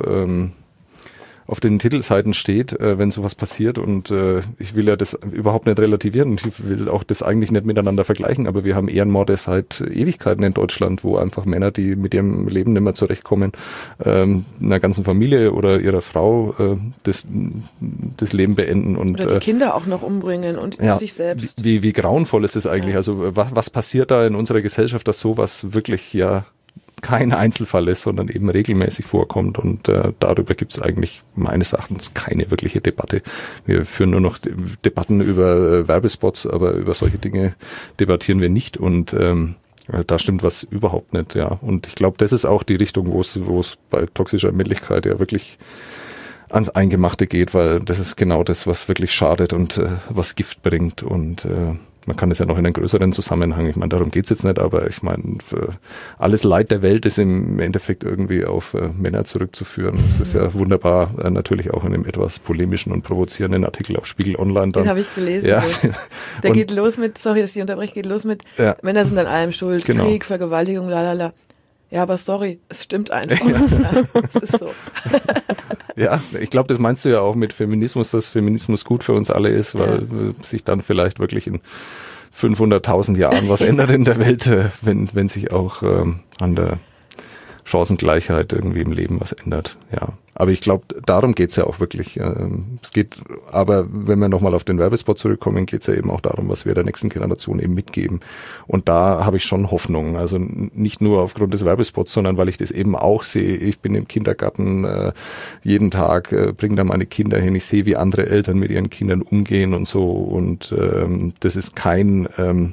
den Titelseiten steht, wenn sowas passiert, und ich will ja das überhaupt nicht relativieren und ich will auch das eigentlich nicht miteinander vergleichen, aber wir haben Ehrenmorde seit Ewigkeiten in Deutschland, wo einfach Männer, die mit ihrem Leben nicht mehr zurechtkommen, einer ganzen Familie oder ihrer Frau das Leben beenden und oder die Kinder auch noch umbringen und sich selbst. Wie grauenvoll ist das eigentlich? Also was passiert da in unserer Gesellschaft, dass sowas wirklich kein Einzelfall ist, sondern eben regelmäßig vorkommt, und darüber gibt es eigentlich meines Erachtens keine wirkliche Debatte. Wir führen nur noch Debatten über Werbespots, aber über solche Dinge debattieren wir nicht, und da stimmt was überhaupt nicht, ja. Und ich glaube, das ist auch die Richtung, wo es bei toxischer Männlichkeit ja wirklich ans Eingemachte geht, weil das ist genau das, was wirklich schadet und was Gift bringt, und man kann es ja noch in einen größeren Zusammenhang, ich meine, darum geht's jetzt nicht, aber ich meine, alles Leid der Welt ist im Endeffekt irgendwie auf Männer zurückzuführen. Das ist ja wunderbar, natürlich auch in einem etwas polemischen und provozierenden Artikel auf Spiegel Online. Den habe ich gelesen. Ja. Der geht los mit, sorry, dass ich unterbreche, Männer sind an allem schuld, genau. Krieg, Vergewaltigung, lalala. Ja, aber sorry, es stimmt einfach. Ja. Es ist so. Ja, ich glaube, das meinst du ja auch mit Feminismus, dass Feminismus gut für uns alle ist, weil sich dann vielleicht wirklich in 500.000 Jahren was ändert in der Welt, wenn sich auch an der Chancengleichheit irgendwie im Leben was ändert. Ja, aber ich glaube, darum geht's ja auch wirklich. Es geht, aber wenn wir nochmal auf den Werbespot zurückkommen, geht's ja eben auch darum, was wir der nächsten Generation eben mitgeben. Und da habe ich schon Hoffnung. Also nicht nur aufgrund des Werbespots, sondern weil ich das eben auch sehe. Ich bin im Kindergarten jeden Tag, bringe da meine Kinder hin. Ich sehe, wie andere Eltern mit ihren Kindern umgehen und so. Und das ist kein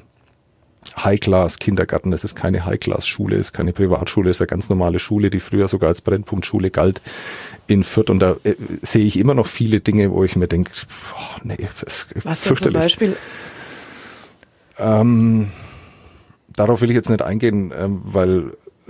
High-Class-Kindergarten, das ist keine High-Class-Schule, ist keine Privatschule, ist eine ganz normale Schule, die früher sogar als Brennpunktschule galt in Fürth, und da sehe ich immer noch viele Dinge, wo ich mir denke, nee, das ist was fürchterlich. Was zum Beispiel? Darauf will ich jetzt nicht eingehen, weil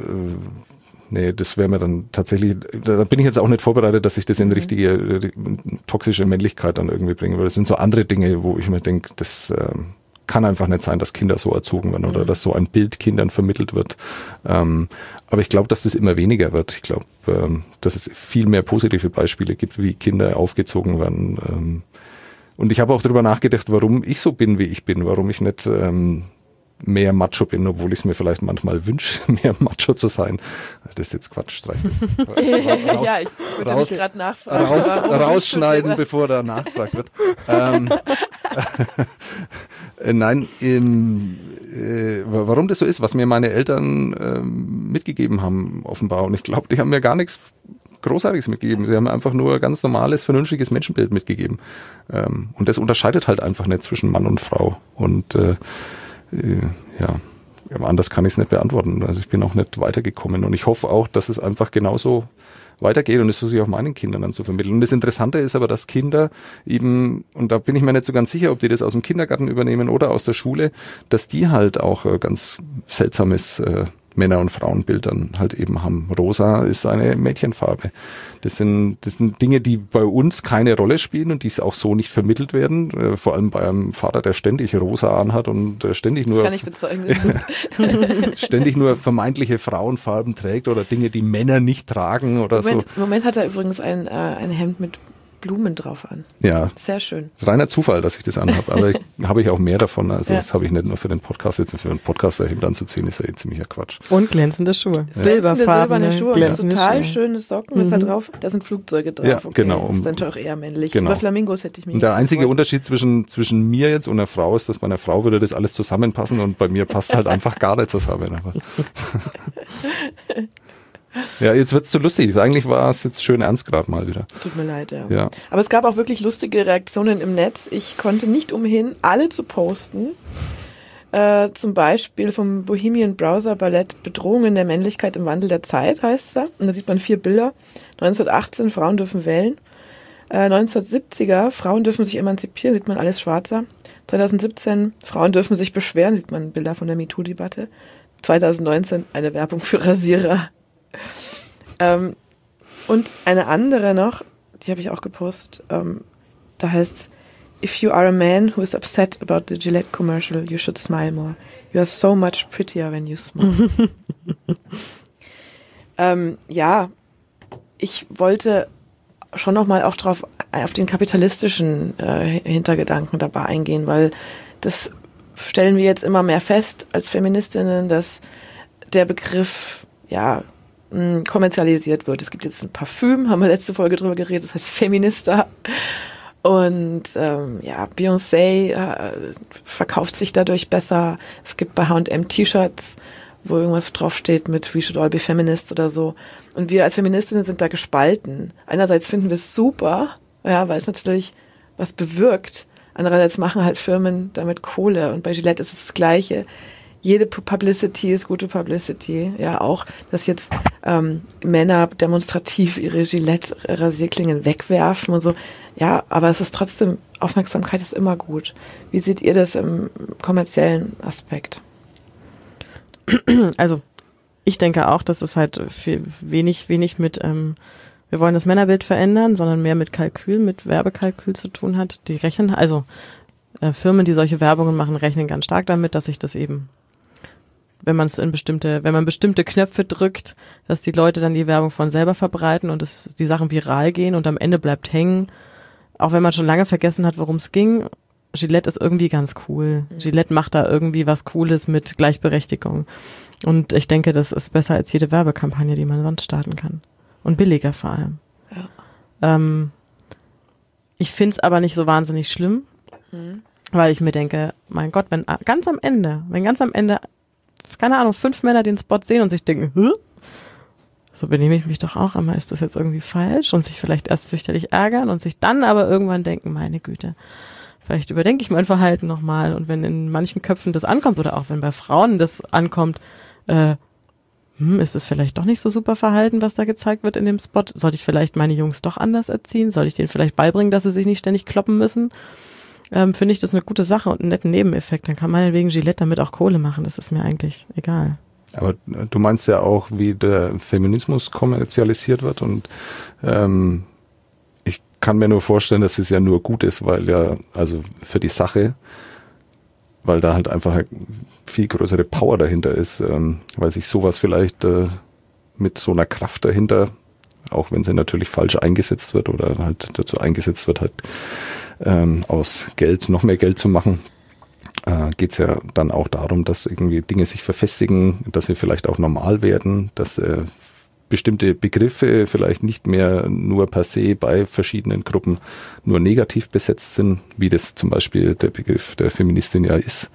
das wäre mir dann tatsächlich, da bin ich jetzt auch nicht vorbereitet, dass ich das in richtige toxische Männlichkeit dann irgendwie bringen würde. Das sind so andere Dinge, wo ich mir denke, das kann einfach nicht sein, dass Kinder so erzogen werden oder dass so ein Bild Kindern vermittelt wird. Aber ich glaube, dass das immer weniger wird. Ich glaube, dass es viel mehr positive Beispiele gibt, wie Kinder aufgezogen werden. Und ich habe auch darüber nachgedacht, warum ich so bin, wie ich bin, warum ich nicht mehr Macho bin, obwohl ich es mir vielleicht manchmal wünsche, mehr Macho zu sein. Das ist jetzt Quatsch, streich das. Ja, ich würde mich gerade nachfragen. Rausschneiden, bevor da nachgefragt wird. Nein, warum das so ist, was mir meine Eltern mitgegeben haben, offenbar. Und ich glaube, die haben mir gar nichts Großartiges mitgegeben. Sie haben einfach nur ein ganz normales, vernünftiges Menschenbild mitgegeben. Und das unterscheidet halt einfach nicht zwischen Mann und Frau. Und anders kann ich es nicht beantworten. Also ich bin auch nicht weitergekommen. Und ich hoffe auch, dass es einfach genauso weitergeht und es versuche ich auch meinen Kindern dann zu vermitteln. Und das Interessante ist aber, dass Kinder eben, und da bin ich mir nicht so ganz sicher, ob die das aus dem Kindergarten übernehmen oder aus der Schule, dass die halt auch ganz seltsames Männer- und Frauenbild dann halt eben haben. Rosa ist eine Mädchenfarbe. Das sind Dinge, die bei uns keine Rolle spielen und die auch so nicht vermittelt werden. Vor allem bei einem Vater, der ständig rosa anhat und ständig nur, das kann ich bezeugen, ständig nur vermeintliche Frauenfarben trägt oder Dinge, die Männer nicht tragen oder so. Im Moment hat er übrigens ein Hemd mit Blumen drauf an. Ja. Sehr schön. Das ist reiner Zufall, dass ich das anhabe, aber habe ich auch mehr davon. Also das habe ich nicht nur für den Podcast, jetzt für einen Podcaster Hemd anzuziehen, ist ja ziemlicher Quatsch. Und glänzende Schuhe. Ja. Silberne Schuhe glänzende und total Schuhe. Schöne Socken ist da drauf. Da sind Flugzeuge drauf. Ja, okay. genau. Das ist dann auch eher männlich. Genau. Über Flamingos hätte ich mich Und der einzige Unterschied zwischen mir jetzt und einer Frau ist, dass bei einer Frau würde das alles zusammenpassen und bei mir passt halt einfach gar nicht zusammen. Aber Ja, jetzt wird's so lustig. Eigentlich war es jetzt schön ernst gerade mal wieder. Tut mir leid, ja. Ja. Aber es gab auch wirklich lustige Reaktionen im Netz. Ich konnte nicht umhin, alle zu posten. Zum Beispiel vom Bohemian Browser Ballett Bedrohungen der Männlichkeit im Wandel der Zeit heißt es da. Und da sieht man 4 Bilder. 1918, Frauen dürfen wählen. 1970er, Frauen dürfen sich emanzipieren, sieht man alles schwarzer. 2017, Frauen dürfen sich beschweren, sieht man Bilder von der MeToo-Debatte. 2019, eine Werbung für Rasierer. Und eine andere noch, die habe ich auch gepostet, da heißt es, if you are a man who is upset about the Gillette commercial, you should smile more. You are so much prettier when you smile. Ja, ich wollte schon nochmal auch auf den kapitalistischen Hintergedanken dabei eingehen, weil das stellen wir jetzt immer mehr fest als Feministinnen, dass der Begriff, ja, kommerzialisiert wird. Es gibt jetzt ein Parfüm, haben wir letzte Folge drüber geredet, das heißt Feminista. Und ja, Beyoncé verkauft sich dadurch besser. Es gibt bei H&M T-Shirts, wo irgendwas draufsteht mit We should all be feminists oder so. Und wir als Feministinnen sind da gespalten. Einerseits finden wir es super, ja, weil es natürlich was bewirkt. Andererseits machen halt Firmen damit Kohle. Und bei Gillette ist es das Gleiche. Jede Publicity ist gute Publicity. Ja, auch, dass jetzt Männer demonstrativ ihre Gillette-Rasierklingen wegwerfen und so. Ja, aber es ist trotzdem, Aufmerksamkeit ist immer gut. Wie seht ihr das im kommerziellen Aspekt? Also, ich denke auch, dass es halt wenig mit, wir wollen das Männerbild verändern, sondern mehr mit Kalkül, mit Werbekalkül zu tun hat. Die rechnen, also Firmen, die solche Werbungen machen, rechnen ganz stark damit, dass sich das eben, wenn man bestimmte Knöpfe drückt, dass die Leute dann die Werbung von selber verbreiten und die Sachen viral gehen und am Ende bleibt hängen. Auch wenn man schon lange vergessen hat, worum es ging. Gillette ist irgendwie ganz cool. Gillette macht da irgendwie was Cooles mit Gleichberechtigung. Und ich denke, das ist besser als jede Werbekampagne, die man sonst starten kann. Und billiger vor allem. Ja. Ich find's aber nicht so wahnsinnig schlimm, weil ich mir denke, mein Gott, wenn ganz am Ende, keine Ahnung, 5 Männer den Spot sehen und sich denken, hä? So benehme ich mich doch auch immer, ist das jetzt irgendwie falsch? Und sich vielleicht erst fürchterlich ärgern und sich dann aber irgendwann denken, meine Güte, vielleicht überdenke ich mein Verhalten nochmal. Und wenn in manchen Köpfen das ankommt oder auch wenn bei Frauen das ankommt, ist es vielleicht doch nicht so super Verhalten, was da gezeigt wird in dem Spot? Sollte ich vielleicht meine Jungs doch anders erziehen? Soll ich denen vielleicht beibringen, dass sie sich nicht ständig kloppen müssen? Finde ich das eine gute Sache und einen netten Nebeneffekt. Dann kann meinetwegen Gillette damit auch Kohle machen. Das ist mir eigentlich egal. Aber du meinst ja auch, wie der Feminismus kommerzialisiert wird und ich kann mir nur vorstellen, dass es ja nur gut ist, weil ja, also für die Sache, weil da halt einfach viel größere Power dahinter ist, weil sich sowas vielleicht mit so einer Kraft dahinter, auch wenn sie natürlich falsch eingesetzt wird oder halt dazu eingesetzt wird, halt aus Geld noch mehr Geld zu machen, geht es ja dann auch darum, dass irgendwie Dinge sich verfestigen, dass sie vielleicht auch normal werden, dass bestimmte Begriffe vielleicht nicht mehr nur per se bei verschiedenen Gruppen nur negativ besetzt sind, wie das zum Beispiel der Begriff der Feministin ja ist.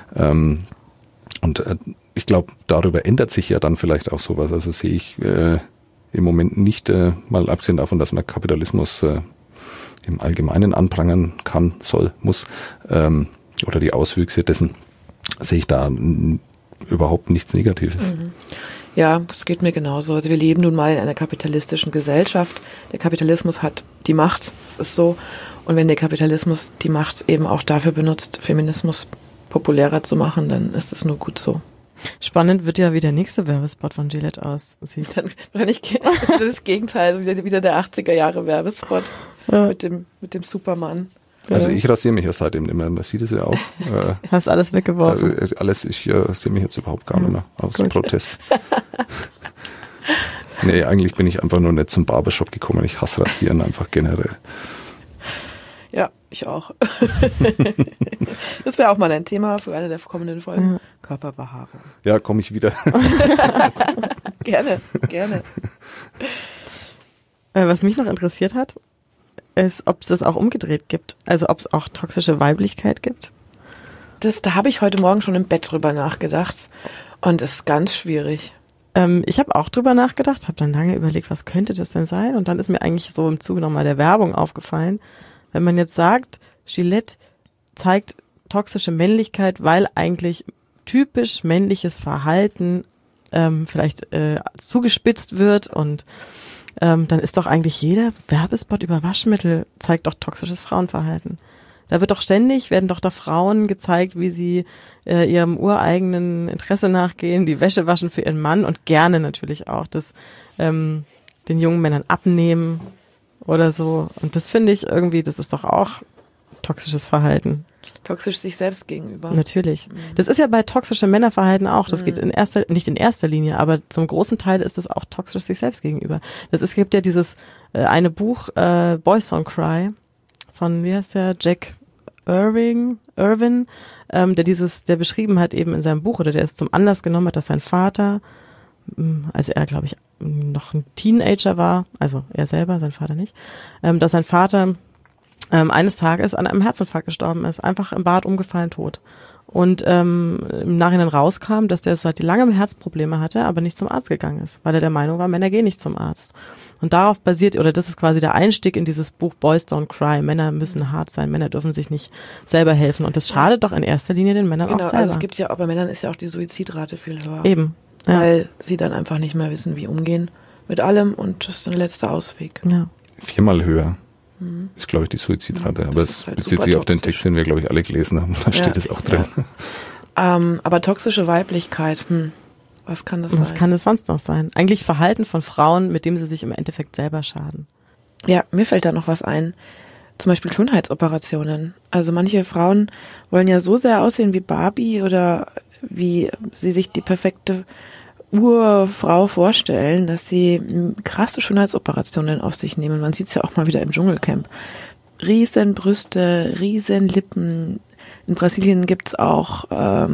Und ich glaube, darüber ändert sich ja dann vielleicht auch sowas. Also sehe ich im Moment nicht, mal abgesehen davon, dass man Kapitalismus im Allgemeinen anprangern kann, soll, muss, oder die Auswüchse dessen, sehe ich da überhaupt nichts Negatives. Ja, das geht mir genauso. Also wir leben nun mal in einer kapitalistischen Gesellschaft. Der Kapitalismus hat die Macht, das ist so. Und wenn der Kapitalismus die Macht eben auch dafür benutzt, Feminismus populärer zu machen, dann ist das nur gut so. Spannend wird ja, wie der nächste Werbespot von Gillette aussieht. Dann wahrscheinlich das Gegenteil, also wieder der 80er Jahre Werbespot mit dem Superman. Also ich rasiere mich ja seitdem nicht mehr, man sieht es ja auch. Hast alles weggeworfen? Alles, ich rasiere mich jetzt überhaupt gar nicht mehr, aus Protest. Nee, eigentlich bin ich einfach nur nicht zum Barbershop gekommen, ich hasse Rasieren einfach generell. Ja, ich auch. Das wäre auch mal ein Thema für eine der kommenden Folgen. Körperbehaarung. Ja, komme ich wieder. Gerne. Was mich noch interessiert hat, ist, ob es das auch umgedreht gibt. Also ob es auch toxische Weiblichkeit gibt. Da habe ich heute Morgen schon im Bett drüber nachgedacht. Und es ist ganz schwierig. Ich habe auch drüber nachgedacht, habe dann lange überlegt, was könnte das denn sein? Und dann ist mir eigentlich so im Zuge nochmal der Werbung aufgefallen, wenn man jetzt sagt, Gillette zeigt toxische Männlichkeit, weil eigentlich typisch männliches Verhalten vielleicht zugespitzt wird und dann ist doch eigentlich jeder Werbespot über Waschmittel zeigt doch toxisches Frauenverhalten. Da werden doch da Frauen gezeigt, wie sie ihrem ureigenen Interesse nachgehen, die Wäsche waschen für ihren Mann und gerne natürlich auch das den jungen Männern abnehmen oder so. Und das finde ich irgendwie, das ist doch auch toxisches Verhalten. Toxisch sich selbst gegenüber. Natürlich. Das ist ja bei toxischem Männerverhalten auch. Das geht nicht in erster Linie, aber zum großen Teil ist es auch toxisch sich selbst gegenüber. Es gibt ja dieses eine Buch, Boys Don't Cry, von, wie heißt der, Jack Irvin, der beschrieben hat eben in seinem Buch, oder der es zum Anlass genommen hat, dass sein Vater, als er, glaube ich, noch ein Teenager war, also er selber, sein Vater nicht, dass sein Vater eines Tages an einem Herzinfarkt gestorben ist, einfach im Bad umgefallen, tot. Und im Nachhinein rauskam, dass der seit langem Herzprobleme hatte, aber nicht zum Arzt gegangen ist, weil er der Meinung war, Männer gehen nicht zum Arzt. Und darauf basiert, oder das ist quasi der Einstieg in dieses Buch Boys Don't Cry. Männer müssen hart sein, Männer dürfen sich nicht selber helfen. Und das schadet doch in erster Linie den Männern auch selber. Also es gibt ja auch, bei Männern ist ja auch die Suizidrate viel höher. Eben. Ja. Weil sie dann einfach nicht mehr wissen, wie umgehen mit allem und das ist der letzte Ausweg. Ja. 4-mal höher ist, glaube ich, die Suizidrate. Aber es halt bezieht sich auf den Text, den wir, glaube ich, alle gelesen haben. Da steht es auch drin. Ja. Aber toxische Weiblichkeit, was kann das sein? Was kann es sonst noch sein? Eigentlich Verhalten von Frauen, mit dem sie sich im Endeffekt selber schaden. Ja, mir fällt da noch was ein. Zum Beispiel Schönheitsoperationen. Also manche Frauen wollen ja so sehr aussehen wie Barbie oder wie sie sich die perfekte Urfrau vorstellen, dass sie krasse Schönheitsoperationen auf sich nehmen. Man sieht es ja auch mal wieder im Dschungelcamp. Riesen Brüste, riesen Lippen. In Brasilien gibt's auch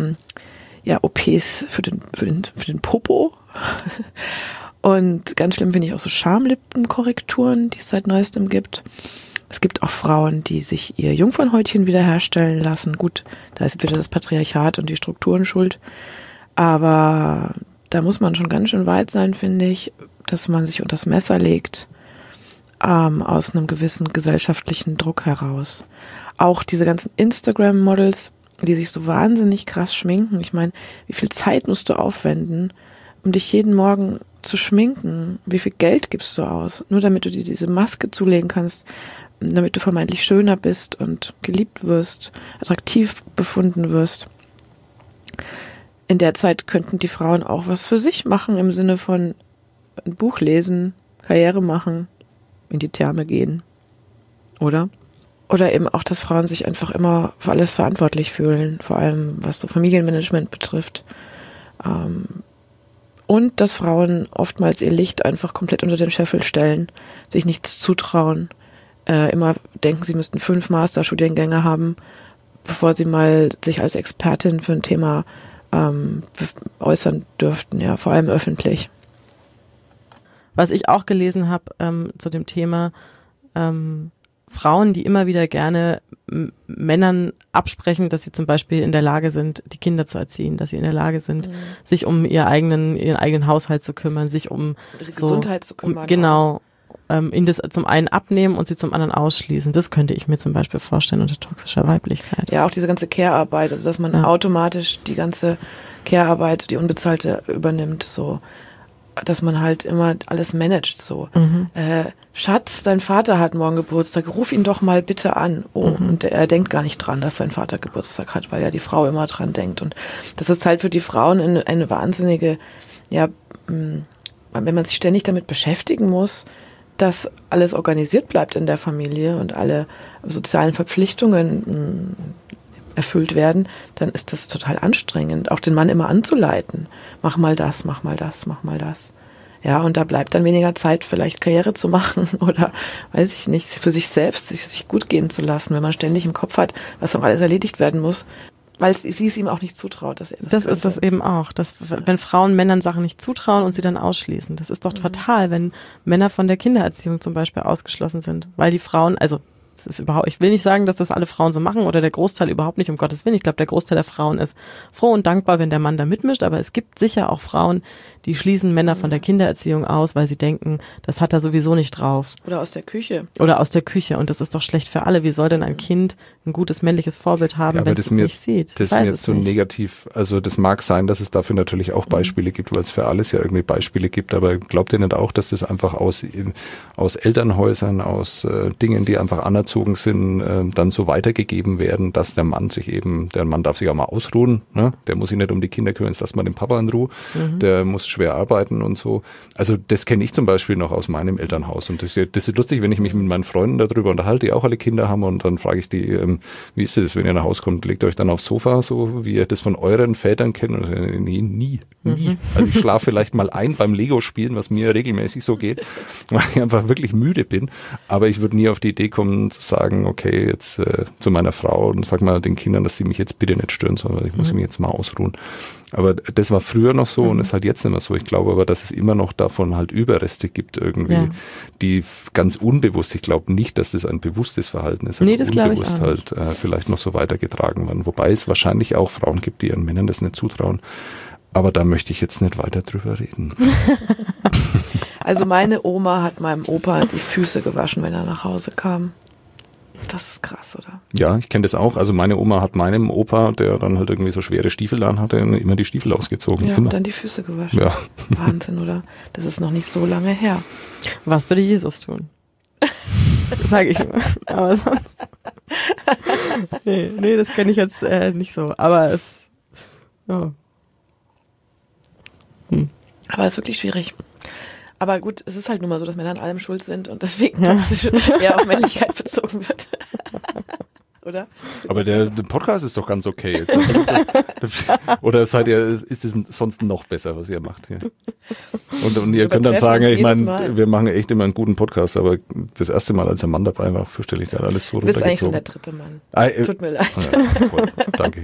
OPs für den Popo. Und ganz schlimm finde ich auch so Schamlippenkorrekturen, die es seit neuestem gibt. Es gibt auch Frauen, die sich ihr Jungfernhäutchen wiederherstellen lassen. Gut, da ist wieder das Patriarchat und die Strukturen schuld. Aber da muss man schon ganz schön weit sein, finde ich, dass man sich unter das Messer legt, aus einem gewissen gesellschaftlichen Druck heraus. Auch diese ganzen Instagram-Models, die sich so wahnsinnig krass schminken. Ich meine, wie viel Zeit musst du aufwenden, um dich jeden Morgen zu schminken? Wie viel Geld gibst du aus? Nur damit du dir diese Maske zulegen kannst, damit du vermeintlich schöner bist und geliebt wirst, attraktiv befunden wirst. In der Zeit könnten die Frauen auch was für sich machen, im Sinne von ein Buch lesen, Karriere machen, in die Therme gehen. Oder? Oder eben auch, dass Frauen sich einfach immer für alles verantwortlich fühlen, vor allem was so Familienmanagement betrifft. Und dass Frauen oftmals ihr Licht einfach komplett unter den Scheffel stellen, sich nichts zutrauen, immer denken, sie müssten 5 Masterstudiengänge haben, bevor sie mal sich als Expertin für ein Thema äußern dürften, ja, vor allem öffentlich. Was ich auch gelesen habe zu dem Thema, Frauen, die immer wieder gerne Männern absprechen, dass sie zum Beispiel in der Lage sind, die Kinder zu erziehen, dass sie in der Lage sind, sich um ihren eigenen Haushalt zu kümmern, sich um ihre Gesundheit zu kümmern. Genau. Ihnen das zum einen abnehmen und sie zum anderen ausschließen. Das könnte ich mir zum Beispiel vorstellen unter toxischer Weiblichkeit. Ja, auch diese ganze Care-Arbeit, also dass man automatisch die ganze Care-Arbeit, die unbezahlte, übernimmt, so, dass man halt immer alles managt, so. Schatz, dein Vater hat morgen Geburtstag, ruf ihn doch mal bitte an. Und er denkt gar nicht dran, dass sein Vater Geburtstag hat, weil ja die Frau immer dran denkt. Und das ist halt für die Frauen eine wahnsinnige, wenn man sich ständig damit beschäftigen muss, dass alles organisiert bleibt in der Familie und alle sozialen Verpflichtungen erfüllt werden, dann ist das total anstrengend, auch den Mann immer anzuleiten. Mach mal das, mach mal das, mach mal das. Ja, und da bleibt dann weniger Zeit, vielleicht Karriere zu machen oder, weiß ich nicht, für sich selbst, sich gut gehen zu lassen, wenn man ständig im Kopf hat, was noch alles erledigt werden muss, weil sie es ihm auch nicht zutraut, dass er das ist das eben auch, dass wenn Frauen Männern Sachen nicht zutrauen und sie dann ausschließen. Das ist doch fatal, wenn Männer von der Kindererziehung zum Beispiel ausgeschlossen sind, weil die Frauen, also Es ist ich will nicht sagen, dass das alle Frauen so machen oder der Großteil überhaupt nicht, um Gottes Willen. Ich glaube, der Großteil der Frauen ist froh und dankbar, wenn der Mann da mitmischt, aber es gibt sicher auch Frauen, die schließen Männer von der Kindererziehung aus, weil sie denken, das hat er sowieso nicht drauf. Oder aus der Küche. Und das ist doch schlecht für alle. Wie soll denn ein Kind ein gutes männliches Vorbild haben, wenn es es nicht sieht? Das ist mir jetzt so negativ. Also das mag sein, dass es dafür natürlich auch Beispiele gibt, weil es für alles ja irgendwie Beispiele gibt, aber glaubt ihr nicht auch, dass das einfach aus Elternhäusern, aus Dingen, die einfach anerzogen sind, dann so weitergegeben werden, dass der Mann darf sich auch mal ausruhen, ne? Der muss sich nicht um die Kinder kümmern, jetzt lass mal den Papa in Ruhe, der muss schwer arbeiten und so. Also das kenne ich zum Beispiel noch aus meinem Elternhaus und das ist lustig, wenn ich mich mit meinen Freunden darüber unterhalte, die auch alle Kinder haben und dann frage ich die, wie ist das, wenn ihr nach Hause kommt, legt ihr euch dann aufs Sofa, so wie ihr das von euren Vätern kennt? Und nie. Also ich schlafe vielleicht mal ein beim Lego-Spielen, was mir regelmäßig so geht, weil ich einfach wirklich müde bin, aber ich würde nie auf die Idee kommen zu sagen, okay, jetzt zu meiner Frau und sag mal den Kindern, dass sie mich jetzt bitte nicht stören, sondern ich muss mich jetzt mal ausruhen. Aber das war früher noch so und ist halt jetzt nicht mehr so. Ich glaube aber, dass es immer noch davon halt Überreste gibt irgendwie, die ganz unbewusst, ich glaube nicht, dass das ein bewusstes Verhalten ist, nee, das glaube ich unbewusst auch nicht. halt vielleicht noch so weitergetragen werden. Wobei es wahrscheinlich auch Frauen gibt, die ihren Männern das nicht zutrauen. Aber da möchte ich jetzt nicht weiter drüber reden. Also meine Oma hat meinem Opa die Füße gewaschen, wenn er nach Hause kam. Das ist krass, oder? Ja, ich kenne das auch. Also meine Oma hat meinem Opa, der dann halt irgendwie so schwere Stiefel an hatte, immer die Stiefel ausgezogen. Ja, immer. und dann die Füße gewaschen. Ja. Wahnsinn, oder? Das ist noch nicht so lange her. Was würde Jesus tun? Sage ich immer. Aber sonst. Nee, das kenne ich jetzt nicht so. Aber ja. Aber es ist wirklich schwierig. Aber gut, es ist halt nun mal so, dass Männer an allem schuld sind und deswegen toxisch eher auf Männlichkeit bezogen wird. Oder? Aber der Podcast ist doch ganz okay jetzt. Oder ist es sonst noch besser, was ihr macht hier? Und ihr könnt dann sagen, ich meine, wir machen echt immer einen guten Podcast, aber das erste Mal, als ein Mann dabei war, fürchterlich, dann alles so runtergezogen. Du bist eigentlich schon der dritte Mann. Tut mir leid. Ja, voll. Danke.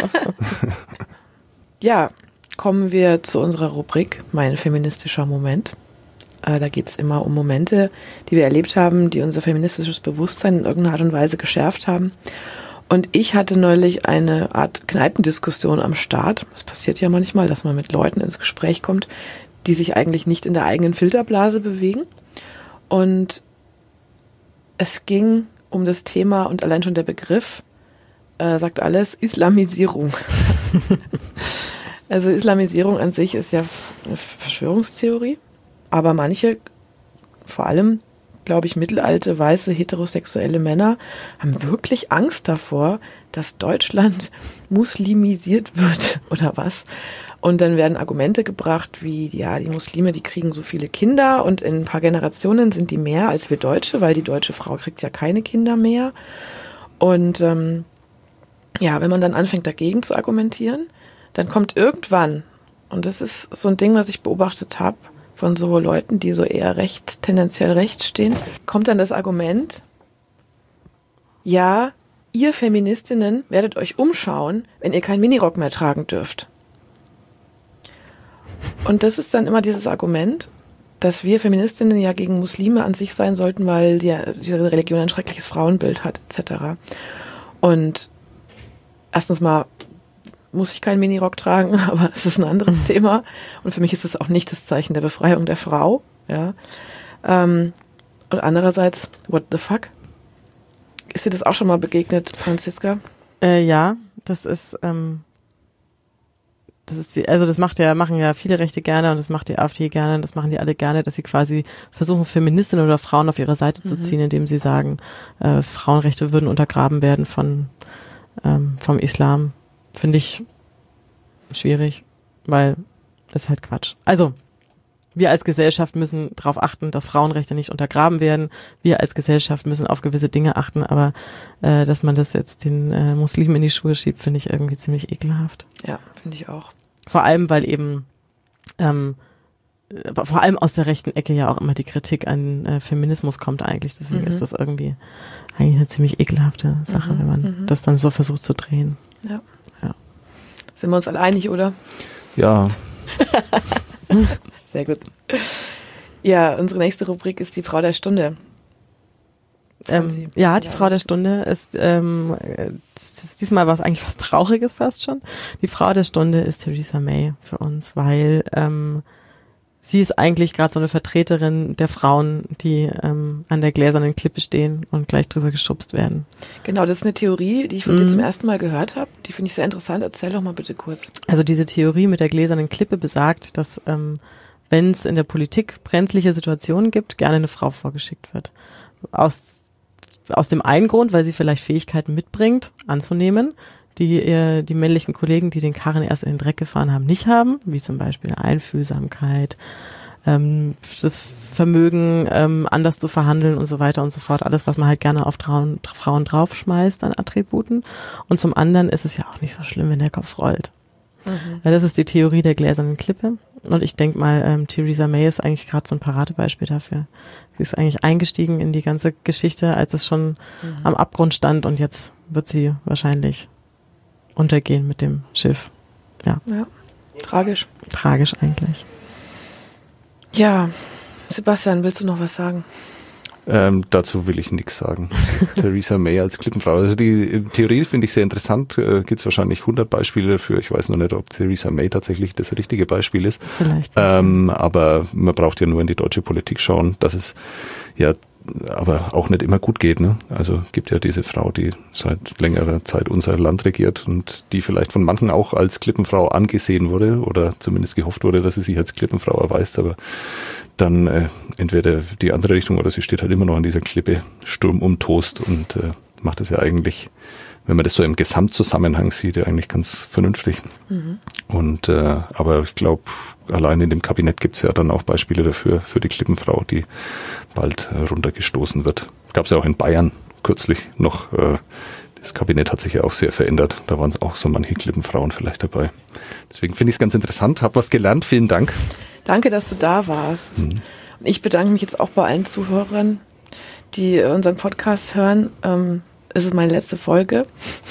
Ja, kommen wir zu unserer Rubrik Mein feministischer Moment. Da geht es immer um Momente, die wir erlebt haben, die unser feministisches Bewusstsein in irgendeiner Art und Weise geschärft haben. Und ich hatte neulich eine Art Kneipendiskussion am Start. Es passiert ja manchmal, dass man mit Leuten ins Gespräch kommt, die sich eigentlich nicht in der eigenen Filterblase bewegen. Und es ging um das Thema und allein schon der Begriff sagt alles, Islamisierung. Also Islamisierung an sich ist ja eine Verschwörungstheorie. Aber manche, vor allem, glaube ich, mittelalte, weiße, heterosexuelle Männer haben wirklich Angst davor, dass Deutschland muslimisiert wird oder was. Und dann werden Argumente gebracht wie, ja, die Muslime, die kriegen so viele Kinder und in ein paar Generationen sind die mehr als wir Deutsche, weil die deutsche Frau kriegt ja keine Kinder mehr. Und wenn man dann anfängt, dagegen zu argumentieren, dann kommt irgendwann, und das ist so ein Ding, was ich beobachtet habe, von so Leuten, die so eher tendenziell rechts stehen, kommt dann das Argument, ja, ihr Feministinnen werdet euch umschauen, wenn ihr keinen Minirock mehr tragen dürft. Und das ist dann immer dieses Argument, dass wir Feministinnen ja gegen Muslime an sich sein sollten, weil diese Religion ein schreckliches Frauenbild hat, etc. Und erstens mal muss ich keinen Minirock tragen, aber es ist ein anderes Thema. Und für mich ist es auch nicht das Zeichen der Befreiung der Frau. Ja. Und andererseits, what the fuck? Ist dir das auch schon mal begegnet, Franziska? Ja, das machen ja viele Rechte gerne und das macht die AfD gerne und das machen die alle gerne, dass sie quasi versuchen, Feministinnen oder Frauen auf ihre Seite zu ziehen, indem sie sagen, Frauenrechte würden untergraben werden vom Islam. Finde ich schwierig, weil das ist halt Quatsch. Also, wir als Gesellschaft müssen darauf achten, dass Frauenrechte nicht untergraben werden. Wir als Gesellschaft müssen auf gewisse Dinge achten, aber dass man das jetzt den Muslimen in die Schuhe schiebt, finde ich irgendwie ziemlich ekelhaft. Ja, finde ich auch. Vor allem, weil eben vor allem aus der rechten Ecke ja auch immer die Kritik an Feminismus kommt eigentlich. Deswegen ist das irgendwie eigentlich eine ziemlich ekelhafte Sache, wenn man das dann so versucht zu drehen. Ja. Sind wir uns alle einig, oder? Ja. Sehr gut. Ja, unsere nächste Rubrik ist die Frau der Stunde. Die Frau der Stunde ist, diesmal war es eigentlich was Trauriges fast schon. Die Frau der Stunde ist Theresa May für uns, weil sie ist eigentlich gerade so eine Vertreterin der Frauen, die an der gläsernen Klippe stehen und gleich drüber geschubst werden. Genau, das ist eine Theorie, die ich von dir zum ersten Mal gehört habe. Die finde ich sehr interessant. Erzähl doch mal bitte kurz. Also diese Theorie mit der gläsernen Klippe besagt, dass wenn es in der Politik brenzliche Situationen gibt, gerne eine Frau vorgeschickt wird. Aus dem einen Grund, weil sie vielleicht Fähigkeiten mitbringt, anzunehmen, die die männlichen Kollegen, die den Karren erst in den Dreck gefahren haben, nicht haben, wie zum Beispiel Einfühlsamkeit, das Vermögen, anders zu verhandeln und so weiter und so fort. Alles, was man halt gerne auf Frauen draufschmeißt an Attributen. Und zum anderen ist es ja auch nicht so schlimm, wenn der Kopf rollt. Weil das ist die Theorie der gläsernen Klippe. Und ich denke mal, Theresa May ist eigentlich gerade so ein Paradebeispiel dafür. Sie ist eigentlich eingestiegen in die ganze Geschichte, als es schon am Abgrund stand, und jetzt wird sie wahrscheinlich untergehen mit dem Schiff. Ja, tragisch. Tragisch eigentlich. Ja, Sebastian, willst du noch was sagen? Dazu will ich nichts sagen. Theresa May als Klippenfrau. Also die Theorie finde ich sehr interessant. Gibt es wahrscheinlich 100 Beispiele dafür. Ich weiß noch nicht, ob Theresa May tatsächlich das richtige Beispiel ist. Vielleicht. Aber man braucht ja nur in die deutsche Politik schauen, dass es ja aber auch nicht immer gut geht. Ne? Also gibt ja diese Frau, die seit längerer Zeit unser Land regiert und die vielleicht von manchen auch als Klippenfrau angesehen wurde oder zumindest gehofft wurde, dass sie sich als Klippenfrau erweist, aber dann entweder die andere Richtung oder sie steht halt immer noch an dieser Klippe, Sturm umtost, und macht es ja eigentlich, wenn man das so im Gesamtzusammenhang sieht, ja eigentlich ganz vernünftig. Und aber ich glaube, allein in dem Kabinett gibt es ja dann auch Beispiele dafür, für die Klippenfrau, die bald runtergestoßen wird. Gab es ja auch in Bayern kürzlich noch. Das Kabinett hat sich ja auch sehr verändert. Da waren auch so manche Klippenfrauen vielleicht dabei. Deswegen finde ich es ganz interessant. Hab was gelernt. Vielen Dank. Danke, dass du da warst. Und ich bedanke mich jetzt auch bei allen Zuhörern, die unseren Podcast hören. Es ist meine letzte Folge.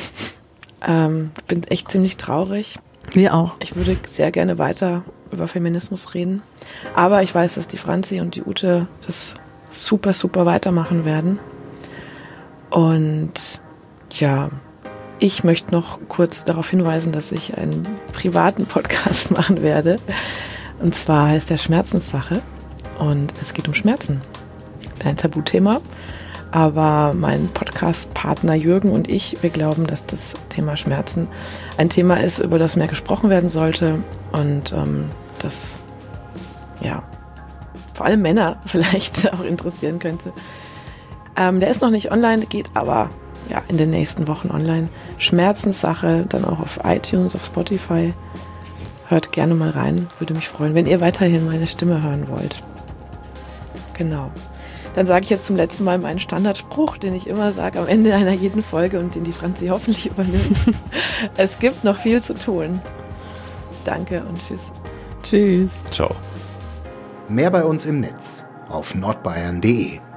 Bin echt ziemlich traurig. Wir auch. Ich würde sehr gerne weiter über Feminismus reden. Aber ich weiß, dass die Franzi und die Ute das super, super weitermachen werden. Und ja, ich möchte noch kurz darauf hinweisen, dass ich einen privaten Podcast machen werde. Und zwar heißt der Schmerzenssache. Und es geht um Schmerzen. Ein Tabuthema. Aber mein Podcast-Partner Jürgen und ich, wir glauben, dass das Thema Schmerzen ein Thema ist, über das mehr gesprochen werden sollte. Und das, ja, vor allem Männer vielleicht auch interessieren könnte. Der ist noch nicht online, geht aber ja in den nächsten Wochen online. Schmerzenssache, dann auch auf iTunes, auf Spotify. Hört gerne mal rein, würde mich freuen, wenn ihr weiterhin meine Stimme hören wollt. Genau. Dann sage ich jetzt zum letzten Mal meinen Standardspruch, den ich immer sage am Ende einer jeden Folge und den die Franzi hoffentlich übernimmt. Es gibt noch viel zu tun. Danke und tschüss. Tschüss. Ciao. Mehr bei uns im Netz auf nordbayern.de.